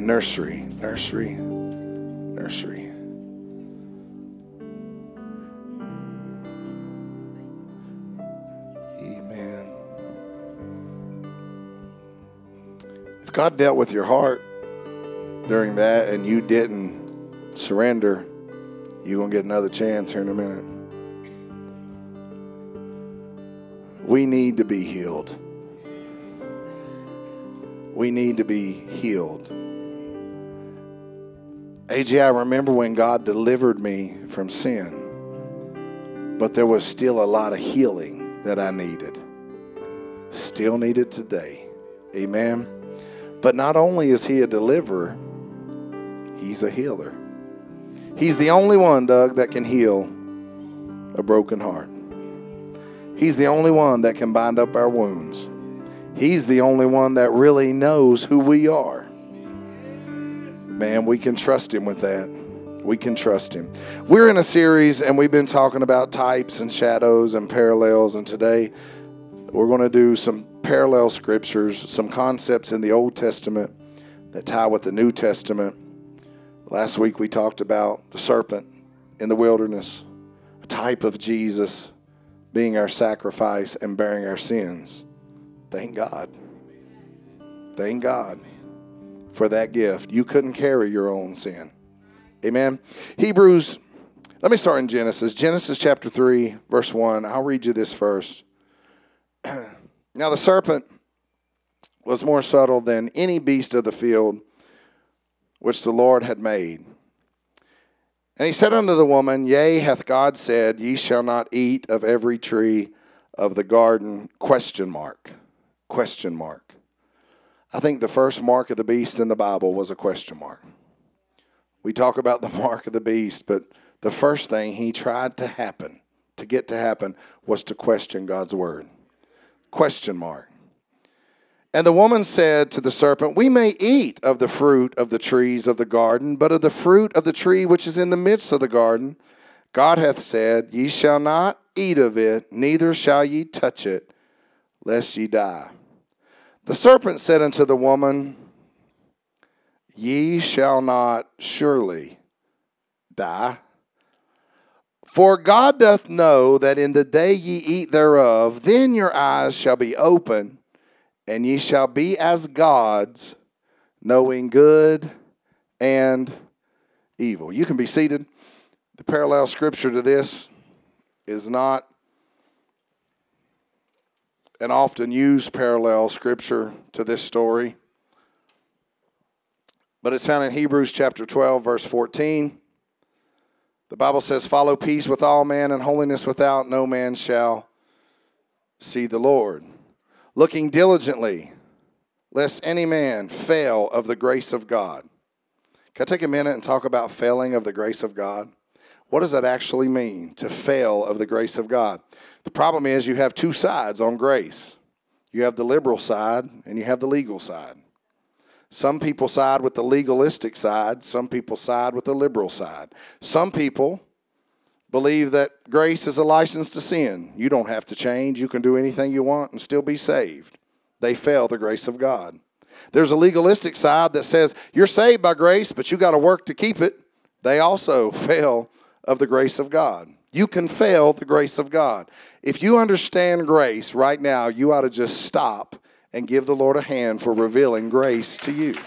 Nursery. Amen. If God dealt with your heart during that and you didn't surrender, you're going to get another chance here in a minute. We need to be healed. We need to be healed. AJ, I remember when God delivered me from sin, but there was still a lot of healing that I needed. Still need it today. Amen. But not only is he a deliverer, he's a healer. He's the only one, Doug, that can heal a broken heart. He's the only one that can bind up our wounds. He's the only one that really knows who we are. Man, we can trust him with that. We can trust him. We're in a series, and we've been talking about types and shadows and parallels, and today we're going to do some parallel scriptures, some concepts in the Old Testament that tie with the New Testament. Last week we talked about the serpent in the wilderness, a type of Jesus being our sacrifice and bearing our sins. Thank God. Thank God for that gift. You couldn't carry your own sin. Amen. Hebrews, let me start in Genesis. Genesis chapter 3, verse 1. I'll read you this first. Now the serpent was more subtle than any beast of the field which the Lord had made. And he said unto the woman, Yea, hath God said, Ye shall not eat of every tree of the garden? ? I think the first mark of the beast in the Bible was a question mark. We talk about the mark of the beast, but the first thing he tried to get to happen, was to question God's word. ? And the woman said to the serpent, We may eat of the fruit of the trees of the garden, but of the fruit of the tree which is in the midst of the garden, God hath said, Ye shall not eat of it, neither shall ye touch it, lest ye die. The serpent said unto the woman, Ye shall not surely die. For God doth know that in the day ye eat thereof, then your eyes shall be opened, and ye shall be as gods, knowing good and evil. You can be seated. The parallel scripture to this is not an often used parallel scripture to this story, but it's found in Hebrews chapter 12, verse 14. The Bible says, Follow peace with all men and holiness without no man shall see the Lord. Looking diligently, lest any man fail of the grace of God. Can I take a minute and talk about failing of the grace of God? What does that actually mean, to fail of the grace of God? The problem is you have two sides on grace. You have the liberal side and you have the legal side. Some people side with the legalistic side. Some people side with the liberal side. Some people believe that grace is a license to sin. You don't have to change. You can do anything you want and still be saved. They fail the grace of God. There's a legalistic side that says you're saved by grace, but you got to work to keep it. They also fail of the grace of God. You can fail the grace of God. If you understand grace right now, you ought to just stop and give the Lord a hand for revealing grace to you.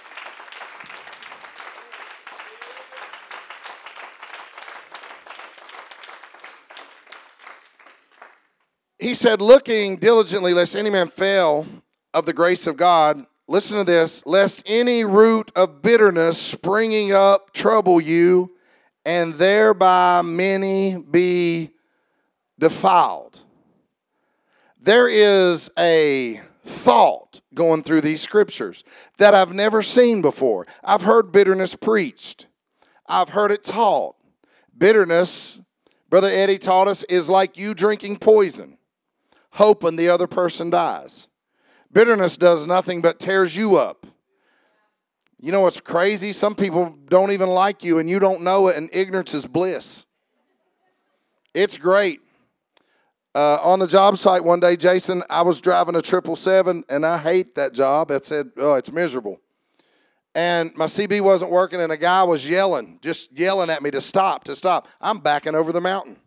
He said, looking diligently, lest any man fail of the grace of God. Listen to this. Lest any root of bitterness springing up trouble you, and thereby many be defiled. There is a thought going through these scriptures that I've never seen before. I've heard bitterness preached. I've heard it taught. Bitterness, Brother Eddie taught us, is like you drinking poison, hoping the other person dies. Bitterness does nothing but tears you up. You know what's crazy? Some people don't even like you and you don't know it, and ignorance is bliss. It's great. On the job site one day, Jason, I was driving a 777, and I hate that job. I said, oh, it's miserable. And my CB wasn't working, and a guy was yelling, just yelling at me to stop, to stop. I'm backing over the mountain.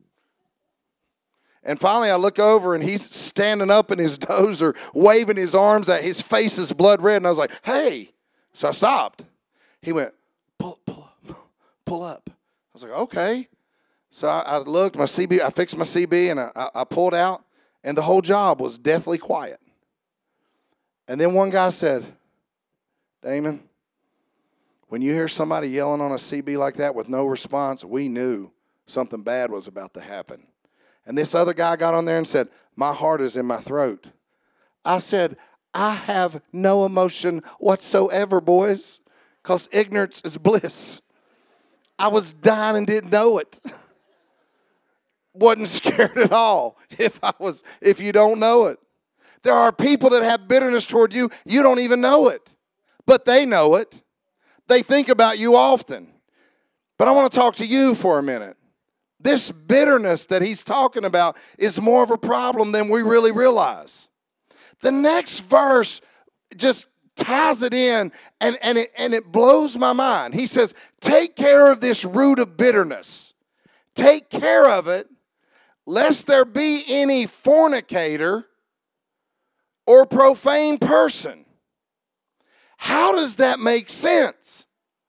And finally, I look over, and he's standing up in his dozer, waving his arms at his face is blood red. And I was like, hey. So I stopped. He went, pull up. I was like, okay. So I looked, I fixed my CB, and I pulled out, and the whole job was deathly quiet. And then one guy said, Damon, when you hear somebody yelling on a CB like that with no response, we knew something bad was about to happen. And this other guy got on there and said, my heart is in my throat. I said, I have no emotion whatsoever, boys, because ignorance is bliss. I was dying and didn't know it. Wasn't scared at all if you don't know it. There are people that have bitterness toward you. You don't even know it, but they know it. They think about you often. But I want to talk to you for a minute. This bitterness that he's talking about is more of a problem than we really realize. The next verse just ties it in, and it blows my mind. He says, take care of this root of bitterness. Take care of it, lest there be any fornicator or profane person. How does that make sense?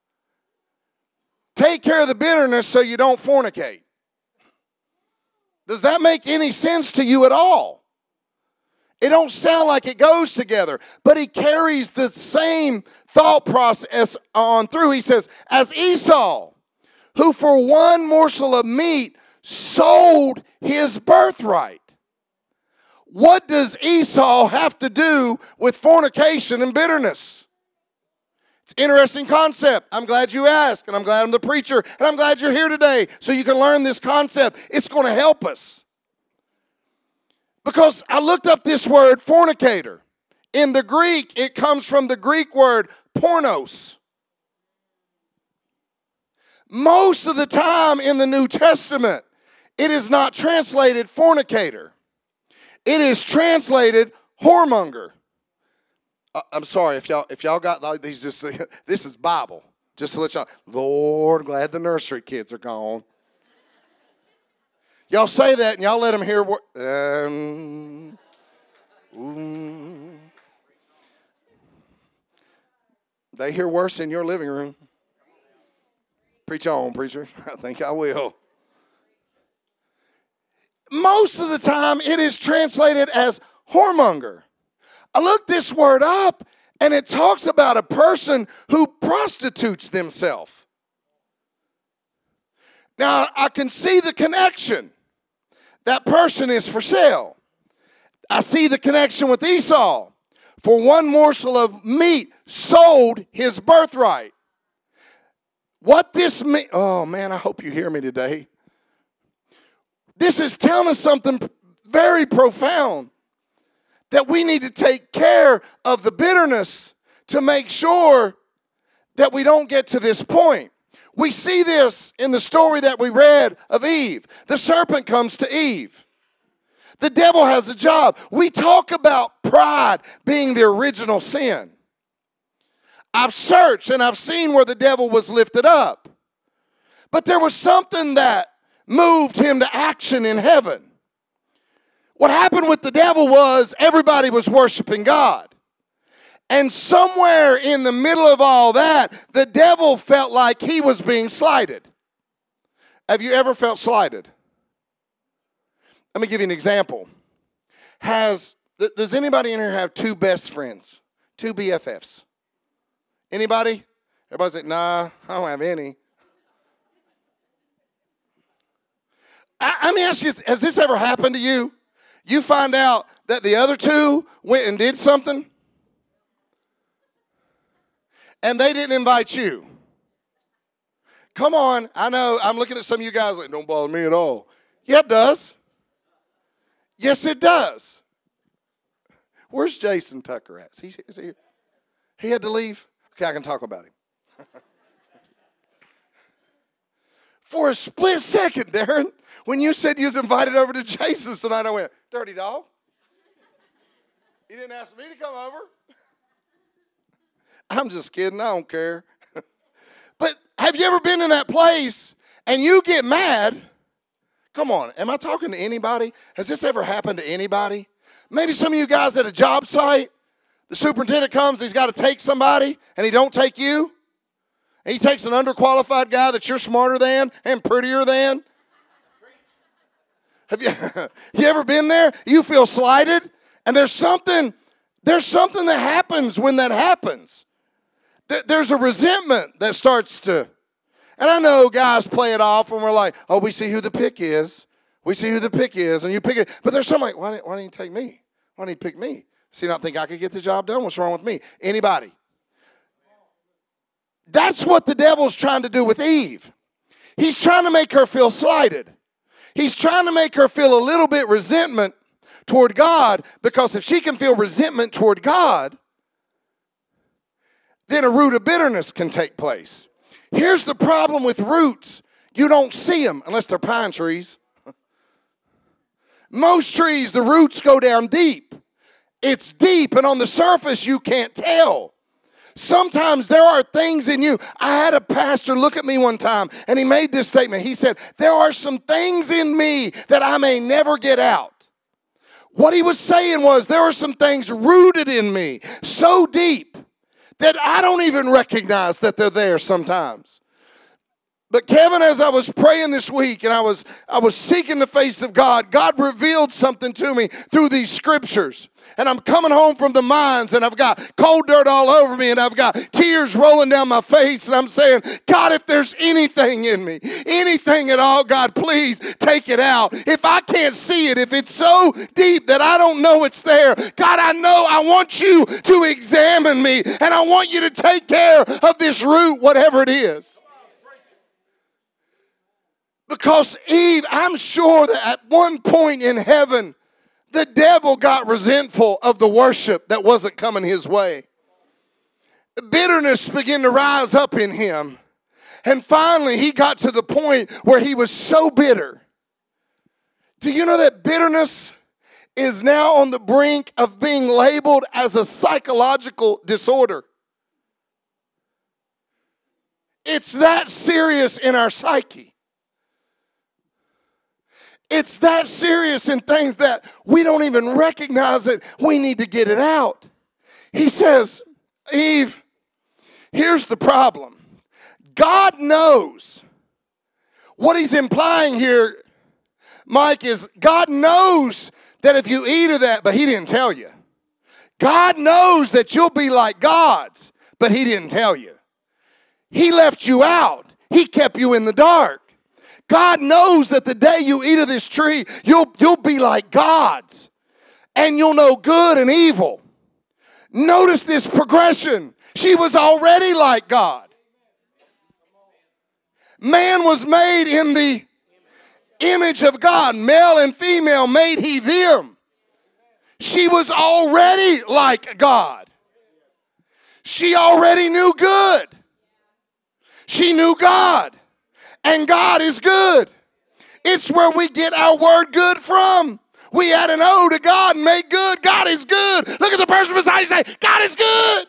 Take care of the bitterness so you don't fornicate. Does that make any sense to you at all? It don't sound like it goes together, but he carries the same thought process on through. He says, as Esau, who for one morsel of meat sold his birthright. What does Esau have to do with fornication and bitterness? It's an interesting concept. I'm glad you asked, and I'm glad I'm the preacher, and I'm glad you're here today so you can learn this concept. It's going to help us. Because I looked up this word, fornicator. In the Greek, it comes from the Greek word pornos. Most of the time in the New Testament, it is not translated fornicator. It is translated whoremonger. I'm sorry if y'all got these. This is Bible. Just to let y'all. Lord, glad the nursery kids are gone. Y'all say that and y'all let them hear what. They hear worse in your living room. Preach on, preacher. I think I will. Most of the time, it is translated as whoremonger. I looked this word up, and it talks about a person who prostitutes themselves. Now, I can see the connection. That person is for sale. I see the connection with Esau. For one morsel of meat, sold his birthright. What this means, oh man, I hope you hear me today. This is telling us something very profound. That we need to take care of the bitterness to make sure that we don't get to this point. We see this in the story that we read of Eve. The serpent comes to Eve. The devil has a job. We talk about pride being the original sin. I've searched and I've seen where the devil was lifted up. But there was something that moved him to action in heaven. What happened with the devil was everybody was worshiping God. And somewhere in the middle of all that, the devil felt like he was being slighted. Have you ever felt slighted? Let me give you an example. Does anybody in here have two best friends? Two BFFs? Anybody? Everybody's like, nah, I don't have any. Let me ask you, has this ever happened to you? You find out that the other two went and did something, and they didn't invite you. Come on, I know, I'm looking at some of you guys like, don't bother me at all. Yeah, it does. Yes, it does. Where's Jason Tucker at? Is he here? He had to leave? Okay, I can talk about him. For a split second, Darren, when you said you was invited over to Jason's tonight, I went, dirty dog. He didn't ask me to come over. I'm just kidding. I don't care. But have you ever been in that place and you get mad? Come on, am I talking to anybody? Has this ever happened to anybody? Maybe some of you guys at a job site, the superintendent comes, he's got to take somebody, and he don't take you. And he takes an underqualified guy that you're smarter than and prettier than. Have you ever been there? You feel slighted, and there's something that happens when that happens. There's a resentment that starts to, and I know guys play it off when we're like, oh, we see who the pick is. We see who the pick is, and you pick it. But there's some like, why didn't you take me? Why didn't you pick me? Does he not think I could get the job done? What's wrong with me? Anybody? That's what the devil's trying to do with Eve. He's trying to make her feel slighted. He's trying to make her feel a little bit resentment toward God, because if she can feel resentment toward God, then a root of bitterness can take place. Here's the problem with roots. You don't see them unless they're pine trees. Most trees, the roots go down deep. It's deep, and on the surface, you can't tell. Sometimes there are things in you. I had a pastor look at me one time, and he made this statement. He said, there are some things in me that I may never get out. What he was saying was, there are some things rooted in me so deep that I don't even recognize that they're there sometimes. But Kevin, as I was praying this week and I was seeking the face of God, God revealed something to me through these scriptures. And I'm coming home from the mines, and I've got cold dirt all over me, and I've got tears rolling down my face, and I'm saying, God, if there's anything in me, anything at all, God, please take it out. If I can't see it, if it's so deep that I don't know it's there, God, I know I want you to examine me, and I want you to take care of this root, whatever it is. Because Eve, I'm sure that at one point in heaven, the devil got resentful of the worship that wasn't coming his way. Bitterness began to rise up in him. And finally, he got to the point where he was so bitter. Do you know that bitterness is now on the brink of being labeled as a psychological disorder? It's that serious in our psyche. It's that serious in things that we don't even recognize it. We need to get it out. He says, Eve, here's the problem. God knows. What he's implying here, Mike, is God knows that if you eat of that, but he didn't tell you. God knows that you'll be like gods, but he didn't tell you. He left you out. He kept you in the dark. God knows that the day you eat of this tree, you'll be like gods, and you'll know good and evil. Notice this progression. She was already like God. Man was made in the image of God. Male and female made he them. She was already like God. She already knew good. She knew God. And God is good. It's where we get our word good from. We add an O to God and make good. God is good. Look at the person beside you and say, God is good.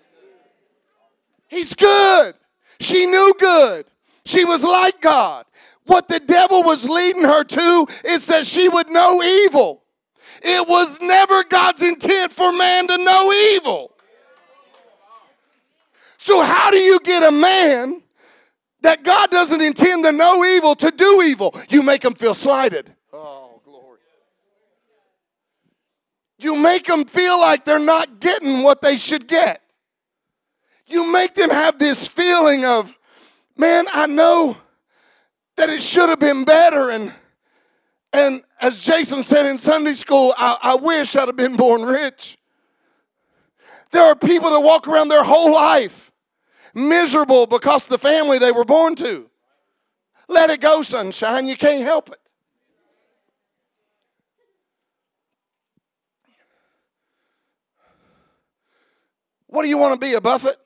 He's good. She knew good. She was like God. What the devil was leading her to is that she would know evil. It was never God's intent for man to know evil. So how do you get a man that God doesn't intend to know evil to do evil? You make them feel slighted. Oh, glory. You make them feel like they're not getting what they should get. You make them have this feeling of, man, I know that it should have been better. And as Jason said in Sunday school, I wish I'd have been born rich. There are people that walk around their whole life miserable because of the family they were born to. Let it go, sunshine. You can't help it. What do you want to be, a Buffett?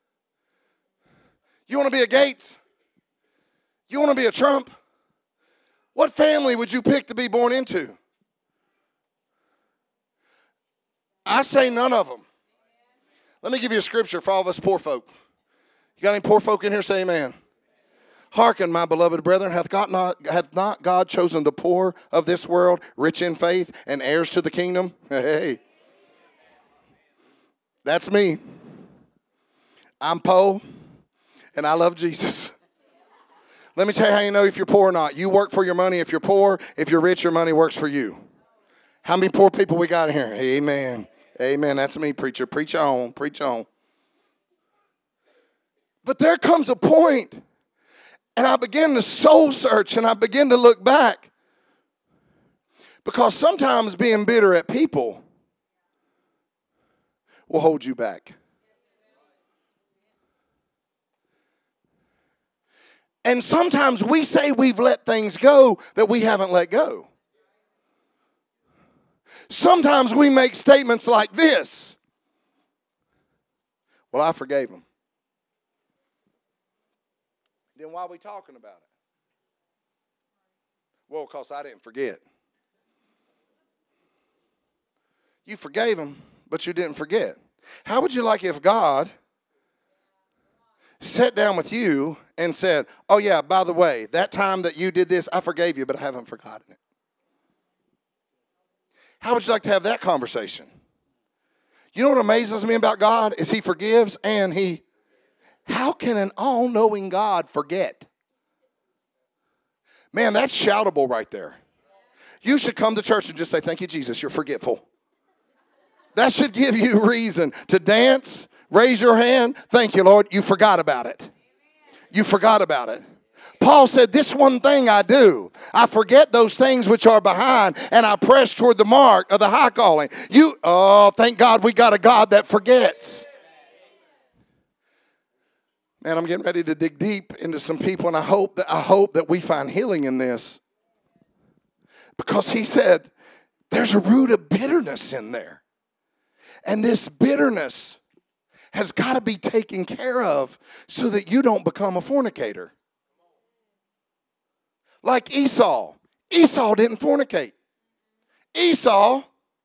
You want to be a Gates? You want to be a Trump? What family would you pick to be born into? I say none of them. Let me give you a scripture for all of us poor folk. You got any poor folk in here? Say amen. Hearken, my beloved brethren, hath not God chosen the poor of this world, rich in faith, and heirs to the kingdom? Hey. That's me. I'm poor, and I love Jesus. Let me tell you how you know if you're poor or not. You work for your money if you're poor. If you're rich, your money works for you. How many poor people we got in here? Amen. Amen. That's me, preacher. Preach on. Preach on. But there comes a point, and I begin to soul search, and I begin to look back. Because sometimes being bitter at people will hold you back. And sometimes we say we've let things go that we haven't let go. Sometimes we make statements like this. Well, I forgave him. Then why are we talking about it? Well, because I didn't forget. You forgave him, but you didn't forget. How would you like if God sat down with you and said, oh yeah, by the way, that time that you did this, I forgave you, but I haven't forgotten it. How would you like to have that conversation? You know what amazes me about God is he forgives and he... How can an all-knowing God forget? Man, that's shoutable right there. You should come to church and just say, thank you, Jesus, you're forgetful. That should give you reason to dance, raise your hand. Thank you, Lord, you forgot about it. You forgot about it. Paul said, this one thing I do. I forget those things which are behind, and I press toward the mark of the high calling. Thank God we got a God that forgets. Man, I'm getting ready to dig deep into some people, and I hope that we find healing in this. Because he said, there's a root of bitterness in there. And this bitterness has got to be taken care of so that you don't become a fornicator. Like Esau. Esau didn't fornicate. Esau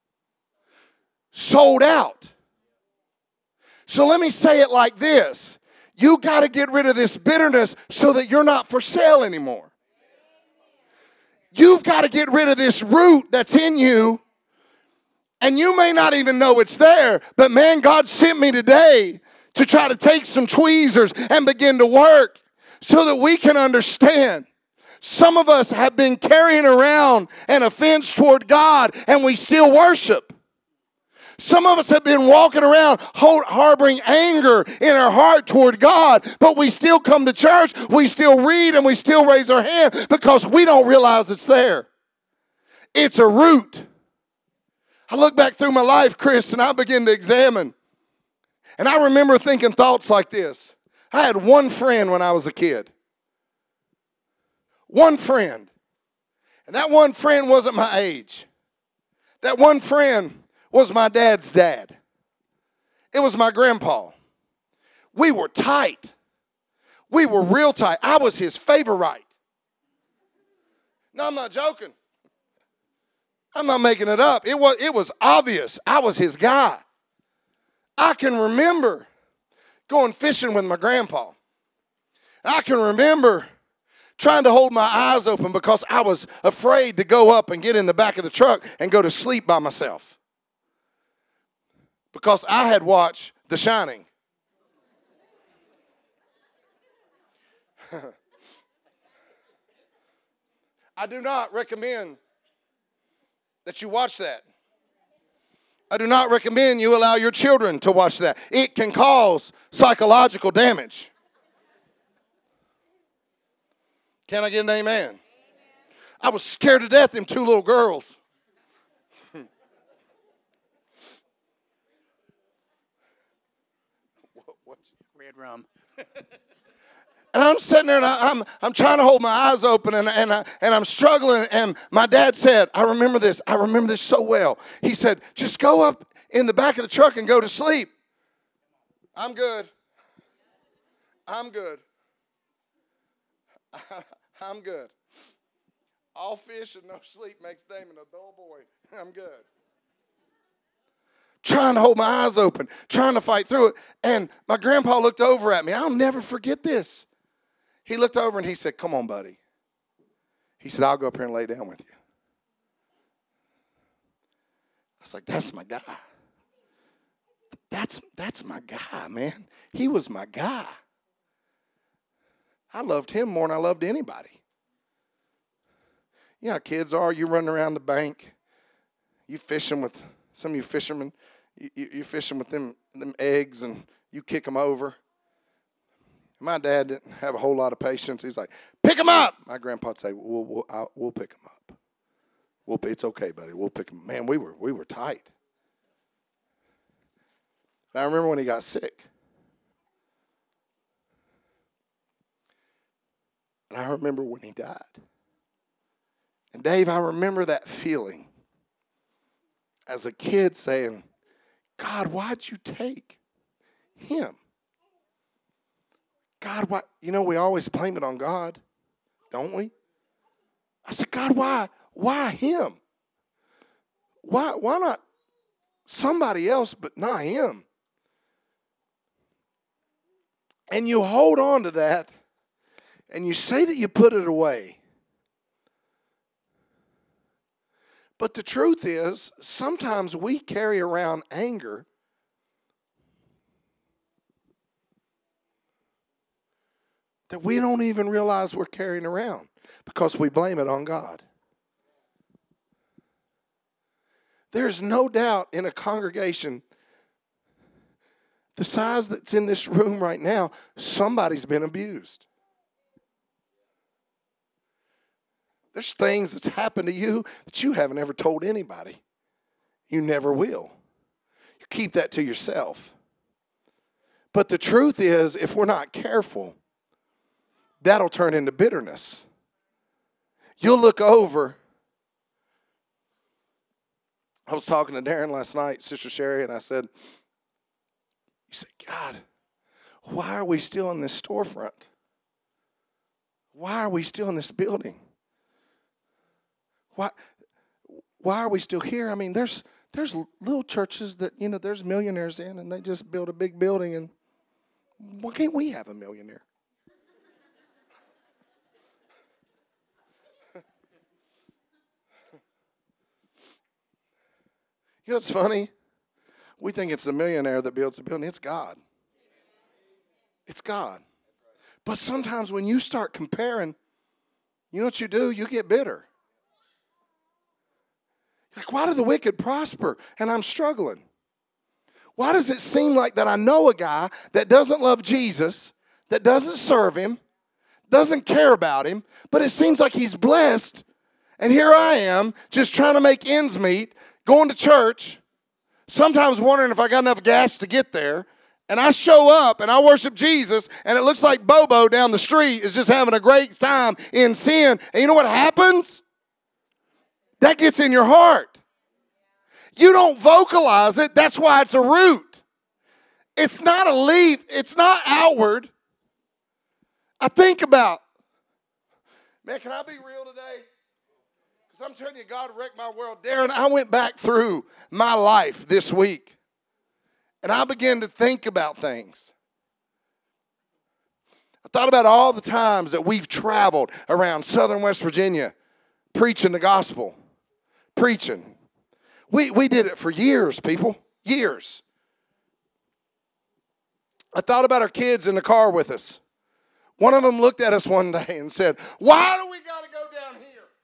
sold out. So let me say it like this. You got to get rid of this bitterness so that you're not for sale anymore. You've got to get rid of this root that's in you. And you may not even know it's there. But man, God sent me today to try to take some tweezers and begin to work so that we can understand. Some of us have been carrying around an offense toward God and we still worship. Some of us have been walking around harboring anger in our heart toward God, but we still come to church, we still read, and we still raise our hand because we don't realize it's there. It's a root. I look back through my life, Chris, and I begin to examine. And I remember thinking thoughts like this. I had one friend when I was a kid. One friend. And that one friend wasn't my age. That one friend was my dad's dad. It was my grandpa. We were tight. We were real tight. I was his favorite. No, I'm not joking. I'm not making it up. It was obvious. I was his guy. I can remember going fishing with my grandpa. I can remember trying to hold my eyes open because I was afraid to go up and get in the back of the truck and go to sleep by myself. Because I had watched The Shining. I do not recommend that you watch that. I do not recommend you allow your children to watch that. It can cause psychological damage. Can I get an amen? I was scared to death, them two little girls. Red rum. And I'm sitting there and I'm trying to hold my eyes open and I'm struggling. And my dad said, I remember this so well. He said, just go up in the back of the truck and go to sleep. I'm good. I'm good. I'm good. All fish and no sleep makes Damon a dull boy. I'm good. trying to hold my eyes open, trying to fight through it. And my grandpa looked over at me. I'll never forget this. He looked over and he said, come on, buddy. He said, I'll go up here and lay down with you. I was like, that's my guy. That's my guy, man. He was my guy. I loved him more than I loved anybody. You know how kids are. You running around the bank. You fishing with some of you fishermen. You fishing with them eggs and you kick them over. My dad didn't have a whole lot of patience. He's like, pick them up. My grandpa would say, we'll pick them up. It's okay, buddy. We'll pick them. Man, we were tight. And I remember when he got sick. And I remember when he died. And Dave, I remember that feeling as a kid saying, God, why'd you take him? God, why? You know, we always blame it on God, don't we? I said, God, why? Why him? Why not somebody else but not him? And you hold on to that, and you say that you put it away. But the truth is, sometimes we carry around anger that we don't even realize we're carrying around because we blame it on God. There's no doubt in a congregation the size that's in this room right now, somebody's been abused. There's things that's happened to you that you haven't ever told anybody. You never will. You keep that to yourself. But the truth is, if we're not careful, that'll turn into bitterness. You'll look over. I was talking to Darren last night, Sister Sherry, and I said, you say, God, why are we still in this storefront? Why are we still in this building? Why are we still here? I mean, there's little churches that, you know, there's millionaires in, and they just build a big building, and why can't we have a millionaire? You know what's funny? We think it's the millionaire that builds the building. It's God. It's God. But sometimes when you start comparing, you know what you do? You get bitter. Like, why do the wicked prosper and I'm struggling? Why does it seem like that I know a guy that doesn't love Jesus, that doesn't serve him, doesn't care about him, but it seems like he's blessed, and here I am just trying to make ends meet, going to church, sometimes wondering if I got enough gas to get there, and I show up and I worship Jesus, and it looks like Bobo down the street is just having a great time in sin. And you know what happens? That gets in your heart. You don't vocalize it. That's why it's a root. It's not a leaf. It's not outward. I think about, man, can I be real today? Because I'm telling you, God wrecked my world. Darren, I went back through my life this week, and I began to think about things. I thought about all the times that we've traveled around southern West Virginia preaching the gospel. Preaching. We did it for years, people. Years. I thought about our kids in the car with us. One of them looked at us one day and said, why do we got to go down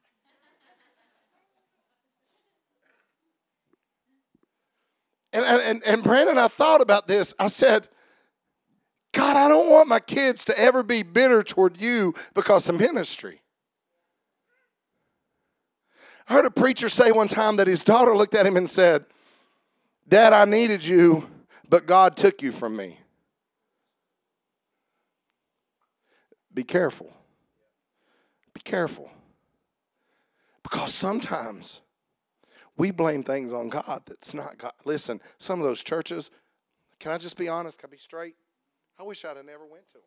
here? And Brandon, I thought about this. I said, God, I don't want my kids to ever be bitter toward you because of ministry. I heard a preacher say one time that his daughter looked at him and said, Dad, I needed you, but God took you from me. Be careful. Be careful. Because sometimes we blame things on God that's not God. Listen, some of those churches, can I just be honest? Can I be straight? I wish I'd have never went to them.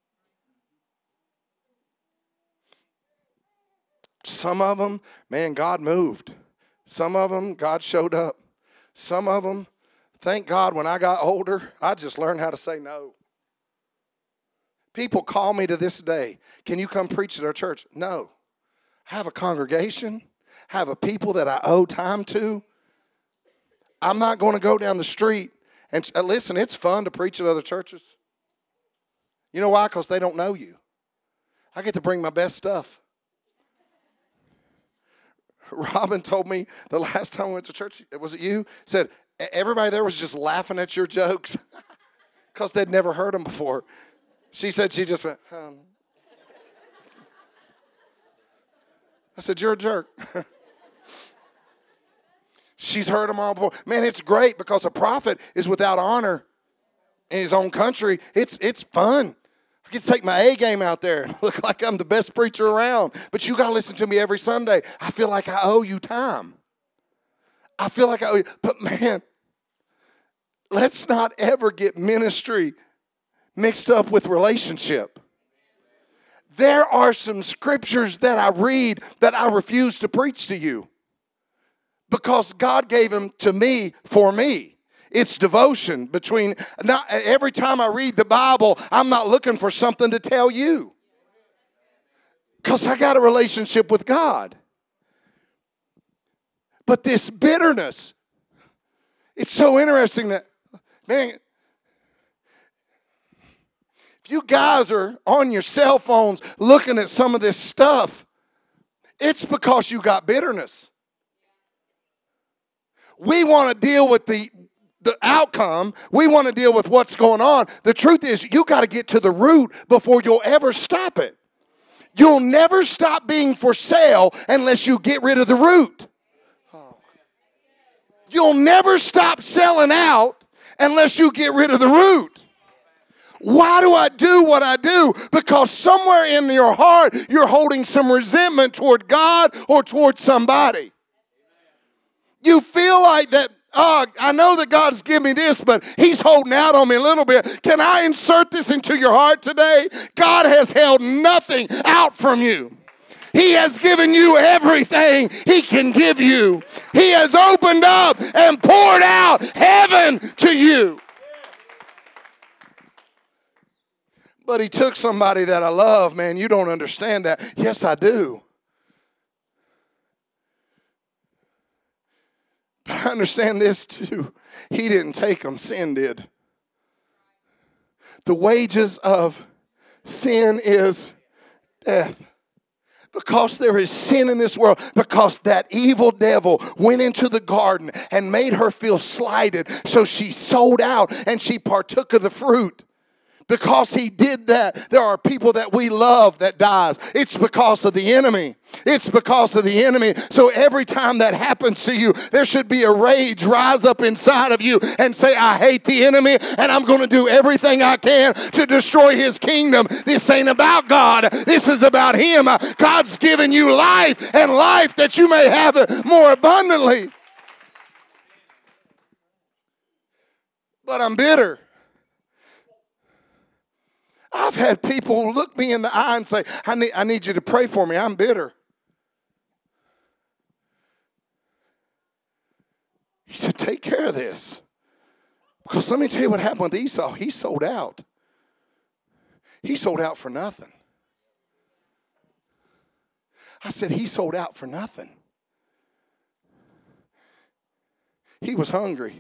Some of them, man, God moved. Some of them, God showed up. Some of them, Thank God when I got older, I just learned how to say no. People call me to this day, can you come preach at our church? No. I have a congregation, have a people that I owe time to. I'm not going to go down the street and listen, it's fun to preach at other churches. You know why? Because they don't know you. I get to bring my best stuff. Robin told me the last time I went to church, was it you? Said, everybody there was just laughing at your jokes because they'd never heard them before. She said she just went, I said, you're a jerk. She's heard them all before. Man, it's great because a prophet is without honor in his own country. It's fun. I get to take my A game out there and look like I'm the best preacher around. But you got to listen to me every Sunday. I feel like I owe you time. I feel like I owe you. But man, let's not ever get ministry mixed up with relationship. There are some scriptures that I read that I refuse to preach to you because God gave them to me for me. It's devotion between, not every time I read the Bible, I'm not looking for something to tell you. Because I got a relationship with God. But this bitterness, it's so interesting that, man, if you guys are on your cell phones looking at some of this stuff, it's because you got bitterness. We want to deal with the outcome. We want to deal with what's going on. The truth is, you got to get to the root before you'll ever stop it. You'll never stop being for sale unless you get rid of the root. You'll never stop selling out unless you get rid of the root. Why do I do what I do? Because somewhere in your heart, you're holding some resentment toward God or toward somebody. You feel like that, I know that God's given me this, but He's holding out on me a little bit. Can I insert this into your heart today? God has held nothing out from you. He has given you everything He can give you. He has opened up and poured out heaven to you. But He took somebody that I love, man. You don't understand that. Yes, I do. But I understand this too. He didn't take them. Sin did. The wages of sin is death. Because there is sin in this world, because that evil devil went into the garden and made her feel slighted, so she sold out and she partook of the fruit. Because he did that, there are people that we love that dies. It's because of the enemy. It's because of the enemy. So every time that happens to you, there should be a rage rise up inside of you and say, I hate the enemy and I'm going to do everything I can to destroy his kingdom. This ain't about God. This is about him. God's given you life and life that you may have it more abundantly. But I'm bitter. I've had people look me in the eye and say, I need you to pray for me. I'm bitter. He said, take care of this. Because let me tell you what happened with Esau. He sold out. He sold out for nothing. I said, he sold out for nothing. He was hungry.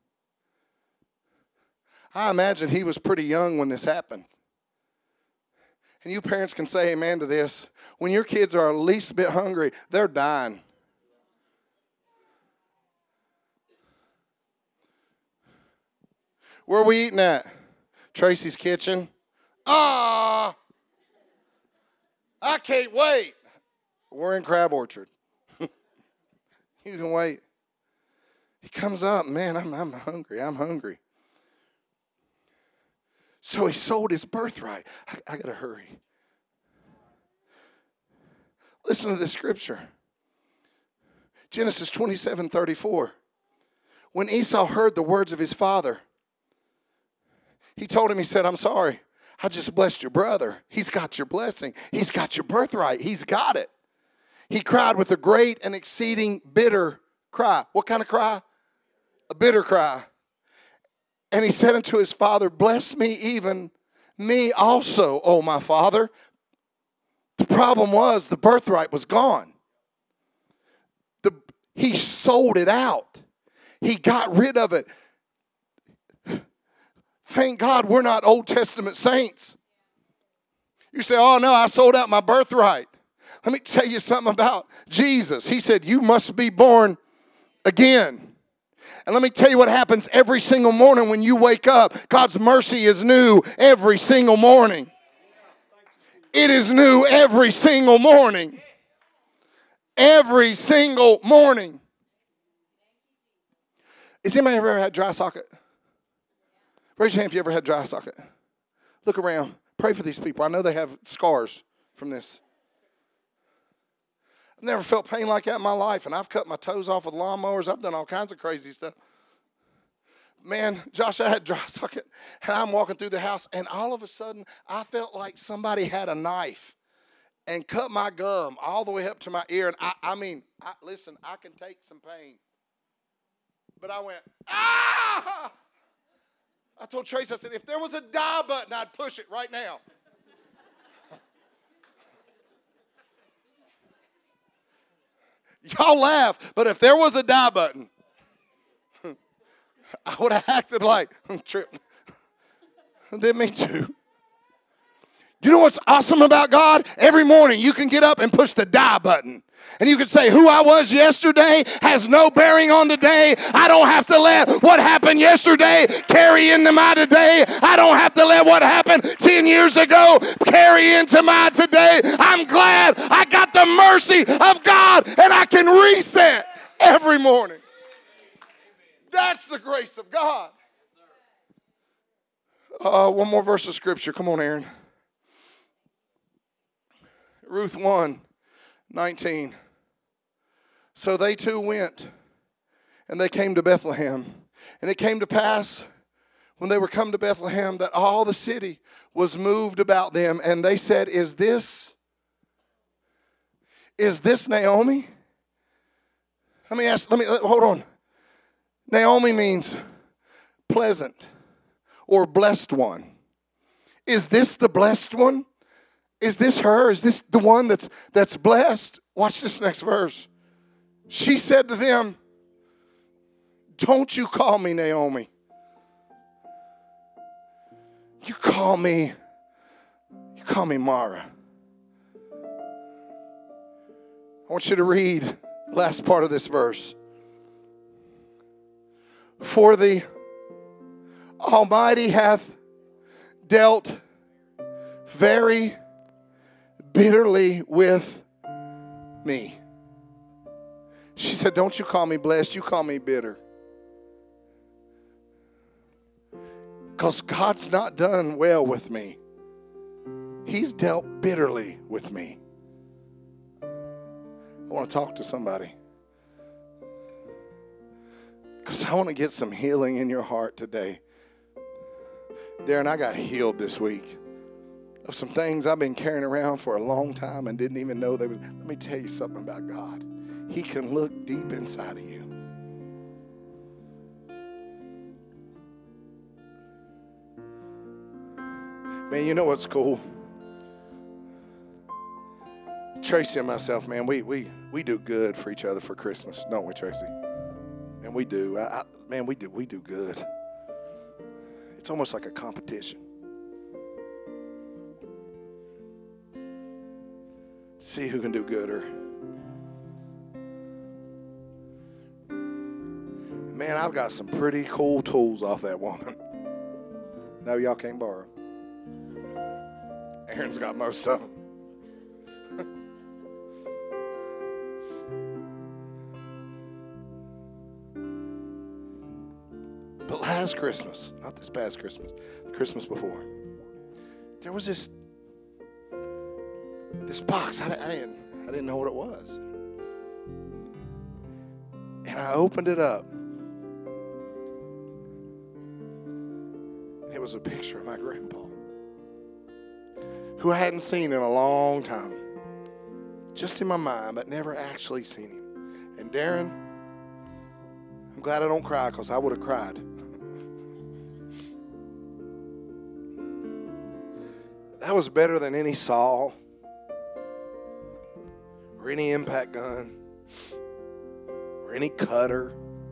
I imagine he was pretty young when this happened. And you parents can say amen to this. When your kids are at least a bit hungry, they're dying. Where are we eating at? Tracy's Kitchen. I can't wait. We're in Crab Orchard. You can wait. He comes up, man, I'm hungry. I'm hungry. So he sold his birthright. I got to hurry. Listen to this scripture. Genesis 27:34. When Esau heard the words of his father, he told him, he said, I'm sorry. I just blessed your brother. He's got your blessing. He's got your birthright. He's got it. He cried with a great and exceeding bitter cry. What kind of cry? A bitter cry. And he said unto his father, bless me, even me also, O my father. The problem was the birthright was gone. He sold it out. He got rid of it. Thank God we're not Old Testament saints. You say, oh no, I sold out my birthright. Let me tell you something about Jesus. He said, you must be born again. And let me tell you what happens every single morning when you wake up. God's mercy is new every single morning. It is new every single morning. Every single morning. Has anybody ever had dry socket? Raise your hand if you ever had dry socket. Look around. Pray for these people. I know they have scars from this. I've never felt pain like that in my life, and I've cut my toes off with lawnmowers. I've done all kinds of crazy stuff. Man, Josh, I had dry socket, and I'm walking through the house, and all of a sudden, I felt like somebody had a knife and cut my gum all the way up to my ear. And listen, I can take some pain. But I went, ah! I told Trace, I said, if there was a die button, I'd push it right now. Y'all laugh, but if there was a die button, I would have acted like I'm tripping. Didn't mean to. You know what's awesome about God? Every morning you can get up and push the die button. And you can say, who I was yesterday has no bearing on today. I don't have to let what happened yesterday carry into my today. I don't have to let what happened 10 years ago carry into my today. I'm glad I got the mercy of God and I can reset every morning. That's the grace of God. One more verse of scripture. Come on, Aaron. Ruth 1:19. So they two went, and they came to Bethlehem. And it came to pass, when they were come to Bethlehem, that all the city was moved about them. And they said, Is this Naomi? Hold on. Naomi means pleasant or blessed one. Is this the blessed one? Is this her? Is this the one that's blessed? Watch this next verse. She said to them, don't you call me Naomi. You call me Mara. I want you to read the last part of this verse. For the Almighty hath dealt very bitterly with me. She said, don't you call me blessed, you call me bitter. Because God's not done well with me. He's dealt bitterly with me. I want to talk to somebody. Because I want to get some healing in your heart today. Darren, I got healed this week of some things I've been carrying around for a long time and didn't even know they were. Let me tell you something about God. He can look deep inside of you. Man, you know what's cool? Tracy and myself, man, we do good for each other for Christmas, don't we, Tracy? And we do. We do good. It's almost like a competition. See who can do gooder. Man, I've got some pretty cool tools off that woman. No, y'all can't borrow. Aaron's got most of them. But last Christmas, not this past Christmas, the Christmas before, there was this box. I didn't know what it was. And I opened it up. It was a picture of my grandpa, who I hadn't seen in a long time. Just in my mind, but never actually seen him. And Darren, I'm glad I don't cry, because I would have cried. That was better than any saw or any impact gun or any cutter.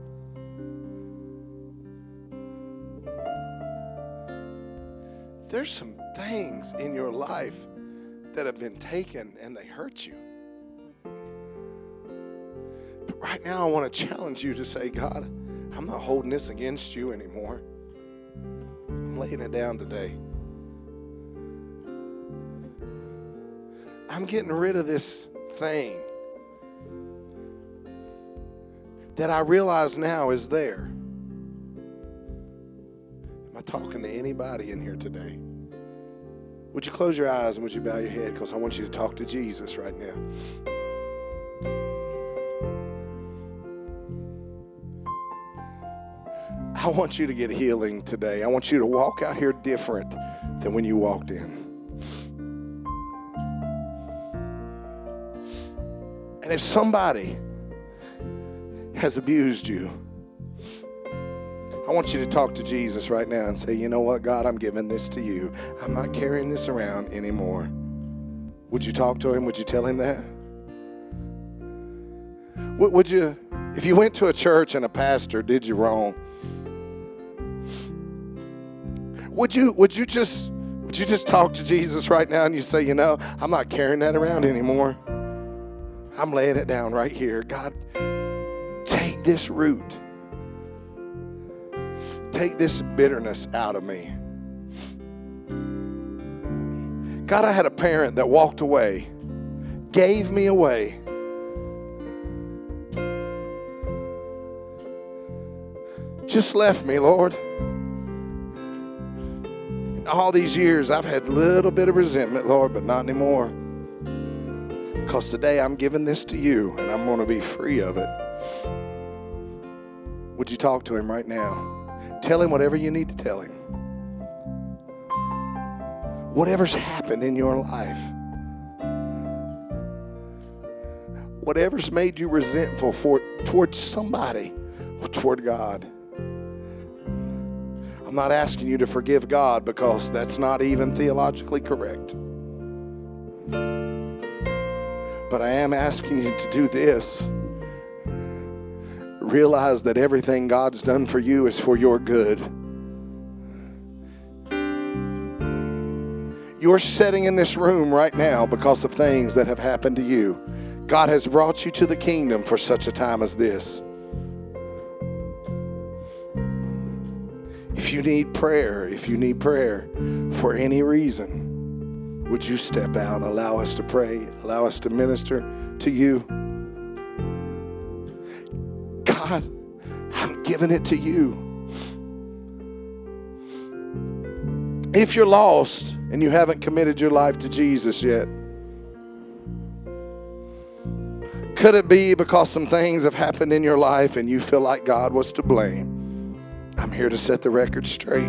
There's some things in your life that have been taken and they hurt you. But right now I want to challenge you to say, God, I'm not holding this against you anymore. I'm laying it down today. I'm getting rid of this thing that I realize now is there. Am I talking to anybody in here today? Would you close your eyes and would you bow your head? Because I want you to talk to Jesus right now. I want you to get healing today. I want you to walk out here different than when you walked in. And if somebody has abused you, I want you to talk to Jesus right now and say, you know what, God, I'm giving this to you. I'm not carrying this around anymore. Would you talk to him? Would you tell him that? Would you, if you went to a church and a pastor did you wrong, would you just talk to Jesus right now and you say, you know, I'm not carrying that around anymore. I'm laying it down right here. God, take this root. Take this bitterness out of me. God, I had a parent that walked away, gave me away. Just left me, Lord. All these years, I've had a little bit of resentment, Lord, but not anymore. Because today I'm giving this to you, and I'm going to be free of it. Would you talk to him right now? Tell him whatever you need to tell him. Whatever's happened in your life. Whatever's made you resentful towards somebody or toward God. I'm not asking you to forgive God because that's not even theologically correct. But I am asking you to do this. Realize that everything God's done for you is for your good. You're sitting in this room right now because of things that have happened to you. God has brought you to the kingdom for such a time as this. If you need prayer for any reason, would you step out and allow us to pray, allow us to minister to you? God, I'm giving it to you. If you're lost and you haven't committed your life to Jesus yet, could it be because some things have happened in your life and you feel like God was to blame? I'm here to set the record straight.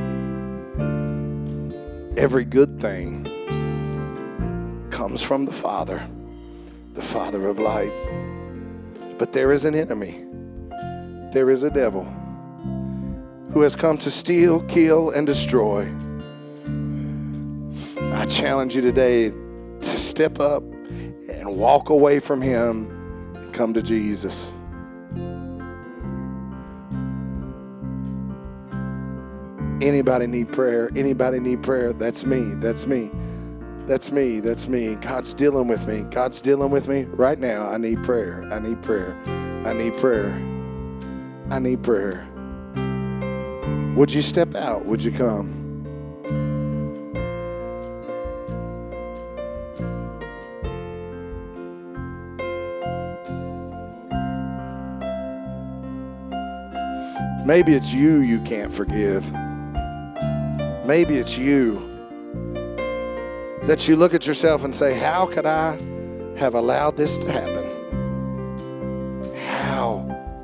Every good thing comes from the Father of lights. But there is an enemy. There is a devil who has come to steal, kill, and destroy. I challenge you today to step up and walk away from him and come to Jesus. Anybody need prayer? Anybody need prayer? That's me. That's me. That's me. That's me. God's dealing with me. God's dealing with me right now. I need prayer. I need prayer. I need prayer. I need prayer. Would you step out? Would you come? Maybe it's you can't forgive. Maybe it's you that you look at yourself and say, how could I have allowed this to happen? How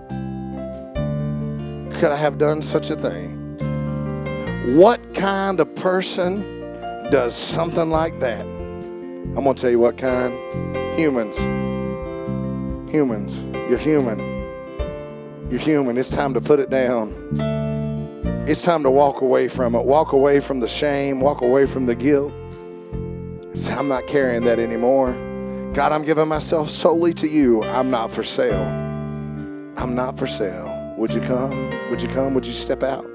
could I have done such a thing? What kind of person does something like that? I'm going to tell you what kind. Humans. Humans. You're human. You're human. It's time to put it down. It's time to walk away from it. Walk away from the shame. Walk away from the guilt. Say, I'm not carrying that anymore. God, I'm giving myself solely to you. I'm not for sale. I'm not for sale. Would you come? Would you come? Would you step out?